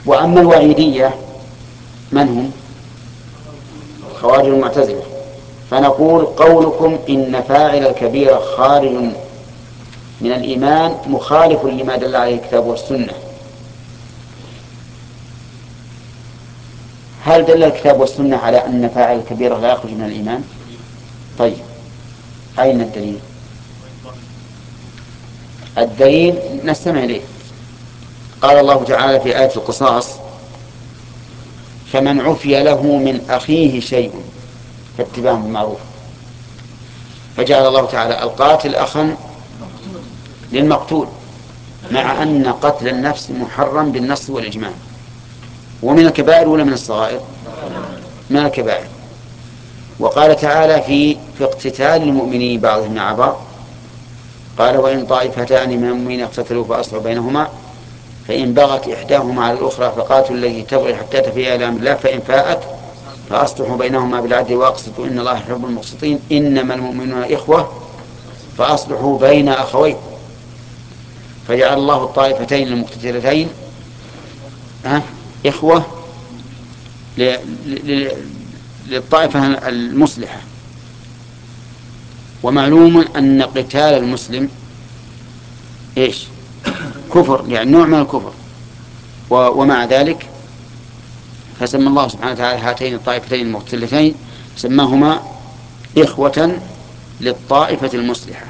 وأما الوعيدية من هم؟ خوارج المعتزلة. فنقول قولكم إن فاعل الكبيرة خارج من الإيمان مخالف لما دل عليه الكتاب والسنة. هل دل الكتاب والسنة على أن فاعل الكبيرة لا يخرج من الإيمان؟ طيب، أين الدليل؟ الدليل نستمع إليه. قال الله تعالى في آية القصاص: فمن عفي له من أخيه شيء فاتباع بالمعروف. فجعل الله تعالى القاتل أخا للمقتول، مع أن قتل النفس محرم بالنص والإجماع. ومن الكبائر ولا من الصغائر؟ من الكبائر. وقال تعالى في اقتتال المؤمنين بعضهم مع بعض: قال: وإن طائفتان من المؤمنين اقتتلوا فأصلحوا بينهما فإن بغت إحداهما على الأخرى فقاتلوا التي تبغي حتى تفيء إلى أمر الله فإن فاءت فأصلحوا بينهما بالعدل وأقسطوا إن الله يحب المقسطين إنما المؤمنون إخوة فأصلحوا بين أخوين. فجعل الله الطائفتين المقتتلتين إخوة للطائفة المصلحة. ومعلوم أن قتال المسلم إيش؟ كفر، يعني نوع من الكفر. ومع ذلك فسمى الله سبحانه وتعالى هاتين الطائفتين المقتتلتين سماهما إخوة للطائفة المصلحة.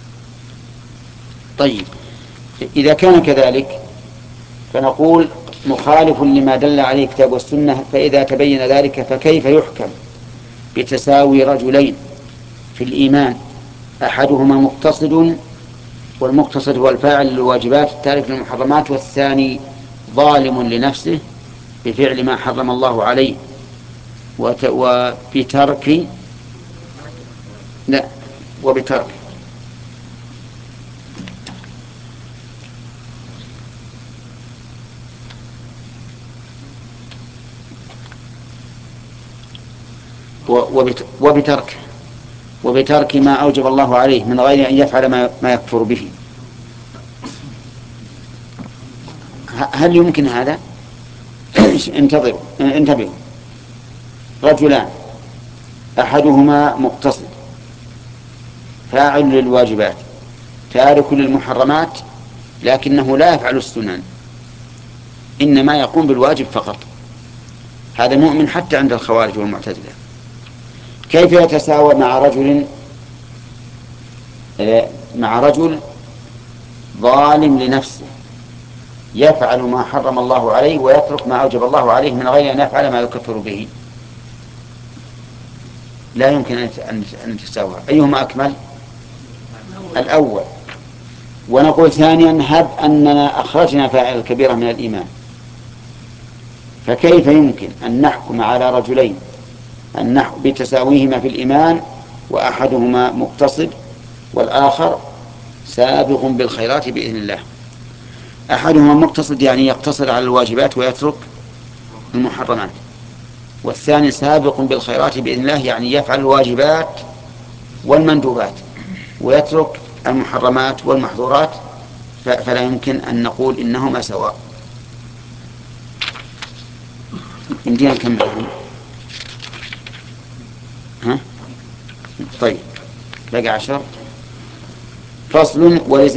طيب، إذا كان كذلك فنقول مخالف لما دل عليه الكتاب والسنة. فإذا تبين ذلك فكيف يحكم بتساوي رجلين في الإيمان أحدهما مقتصد، والمقتصد هو الفاعل للواجبات التارك للمحرمات، والثاني ظالم لنفسه بفعل ما حرم الله عليه وبترك لا وبترك وبترك ما أوجب الله عليه من غير أن يفعل ما يكفر به. هل يمكن هذا؟ انتبهوا. رجلان أحدهما مقتصد فاعل للواجبات تارك للمحرمات، لكنه لا يفعل السنن، إنما يقوم بالواجب فقط. هذا مؤمن حتى عند الخوارج والمعتزلة. كيف يتساوى مع رجل ظالم لنفسه يفعل ما حرم الله عليه ويترك ما أوجب الله عليه من غير أن يفعل ما يكفر به؟ لا يمكن أن تساوى. أيهما أكمل؟ الأول. ونقول ثانيا: هب أننا أخرجنا فاعل الكبيرة من الإيمان، فكيف يمكن أن نحكم على رجلين بتساويهما في الإيمان وأحدهما مقتصد والآخر سابق بالخيرات بإذن الله؟ أحدهما مقتصد يعني يقتصر على الواجبات ويترك المحرمات، والثاني سابق بالخيرات بإذن الله يعني يفعل الواجبات والمندوبات ويترك المحرمات والمحظورات. فلا يمكن أن نقول إنهما سواء. يمكن نكمل. طيب، بقى 10. فصل: